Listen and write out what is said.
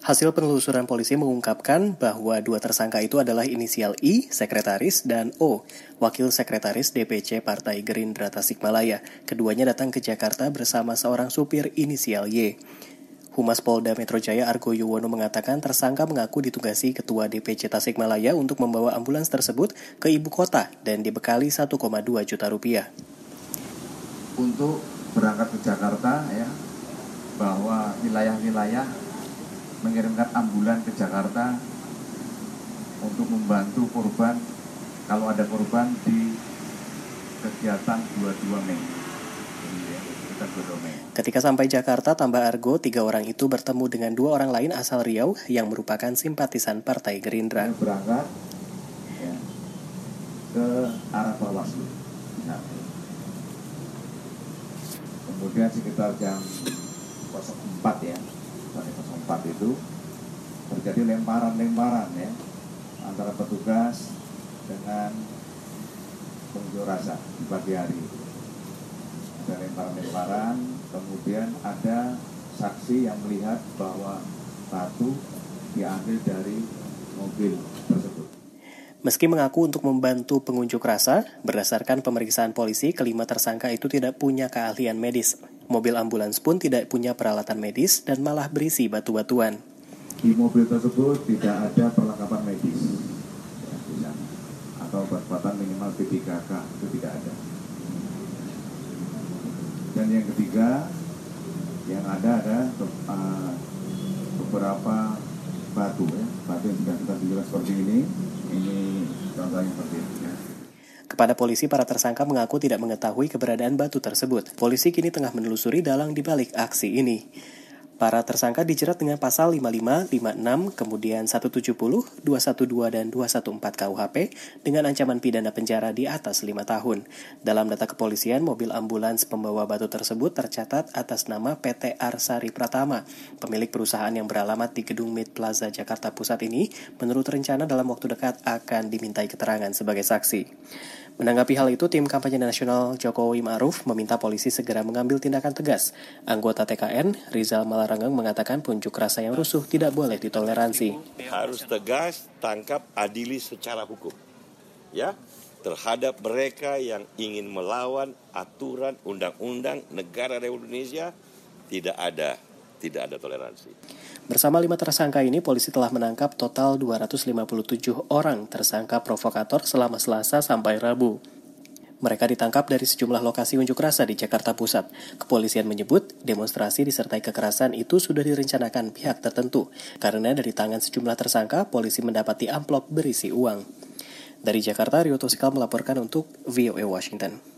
Hasil penelusuran polisi mengungkapkan bahwa dua tersangka itu adalah inisial I, sekretaris, dan O, wakil sekretaris DPC Partai Gerindra Tasikmalaya. Keduanya datang ke Jakarta bersama seorang supir inisial Y. Humas Polda Metro Jaya Argo Yuwono mengatakan tersangka mengaku ditugasi Ketua DPC Tasikmalaya untuk membawa ambulans tersebut ke ibu kota dan dibekali 1,2 juta rupiah. Untuk berangkat ke Jakarta, ya, bahwa wilayah-wilayah mengirimkan ambulan ke Jakarta untuk membantu korban kalau ada korban di kegiatan 22 Mei. Ketika sampai Jakarta, tambah Argo, 3 orang itu bertemu dengan 2 orang lain asal Riau yang merupakan simpatisan Partai Gerindra. Berangkat ya, ke arah Bawaslu. Kemudian sekitar jam 04 ya, 04 itu terjadi lemparan ya antara petugas dengan pengunjuk rasa di pagi hari. Ada lemparan-lemparan, kemudian ada saksi yang melihat bahwa batu diambil dari mobil tersebut. Meski mengaku untuk membantu pengunjuk rasa, berdasarkan pemeriksaan polisi, kelima tersangka itu tidak punya keahlian medis. Mobil ambulans pun tidak punya peralatan medis dan malah berisi batu-batuan. Di mobil tersebut tidak ada perlengkapan medis ya, atau obat-obatan minimal B3K, itu tidak ada. Dan yang ketiga, yang ada beberapa batu ya, batu yang sudah kita tunjukkan seperti ini contohnya seperti ini ya. Kepada polisi, para tersangka mengaku tidak mengetahui keberadaan batu tersebut. Polisi kini tengah menelusuri dalang di balik aksi ini. Para tersangka dijerat dengan pasal 55, 56, kemudian 170, 212, dan 214 KUHP dengan ancaman pidana penjara di atas 5 tahun. Dalam data kepolisian, mobil ambulans pembawa batu tersebut tercatat atas nama PT Arsari Pratama. Pemilik perusahaan yang beralamat di Gedung Mid Plaza Jakarta Pusat ini, menurut rencana dalam waktu dekat akan dimintai keterangan sebagai saksi. Menanggapi hal itu, tim kampanye nasional Jokowi Ma'ruf meminta polisi segera mengambil tindakan tegas. Anggota TKN, Rizal Malarangeng, mengatakan pengunjuk rasa yang rusuh tidak boleh ditoleransi. Harus tegas, tangkap, adili secara hukum. Ya, terhadap mereka yang ingin melawan aturan undang-undang negara Republik Indonesia, tidak ada toleransi. Bersama 5 tersangka ini, polisi telah menangkap total 257 orang tersangka provokator selama Selasa sampai Rabu. Mereka ditangkap dari sejumlah lokasi unjuk rasa di Jakarta Pusat. Kepolisian menyebut demonstrasi disertai kekerasan itu sudah direncanakan pihak tertentu, karena dari tangan sejumlah tersangka, polisi mendapati amplop berisi uang. Dari Jakarta, Rio Tosikal melaporkan untuk VOA Washington.